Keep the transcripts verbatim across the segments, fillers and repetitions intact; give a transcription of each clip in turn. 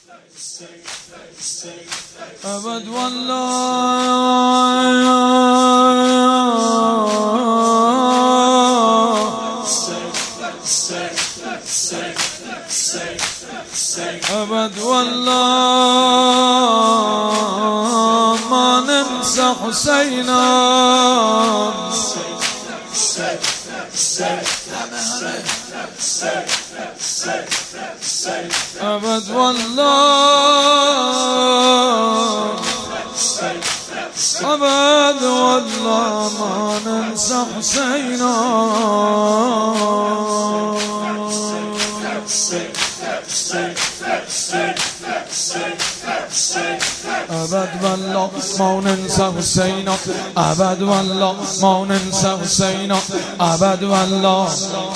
ابد والله ابد والله ما ننسى حسينا ابد والله ابد والله ما ننسى حسينا ابد والله ما ننسى حسينا ابد والله ما ننسى حسينا ابد والله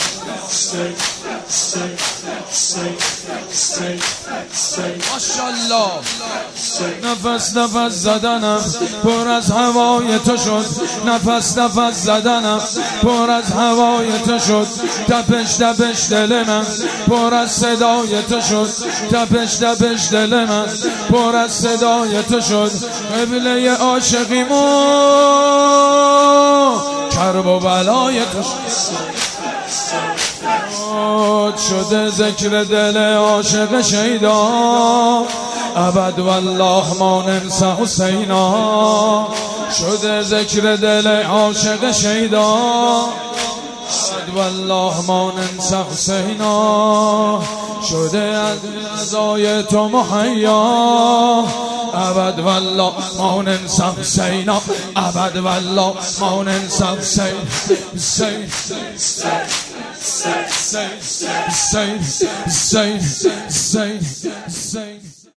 ماشاءالله. نفس نفس زدنم پر از هوای تو شد، نفس نفس زدنم پر از هوای تو شد، تپش تپش دل من پر از صدای تو شد، تپش تپش دل من پر از صدای تو شد. قبله عاشقیمون کرب و بلای تو شد، شده ذکر دل عاشق شیدا ابد والله ما ننسى حسینا، شده ذکر دل عاشق شیدا ابد والله ما ننسى حسینا، شده از عزای تو محیا ابد والله ما ننسى حسینا، ابد والله ما ننسى حسین. حسین Say, say, say, say, say, say, say.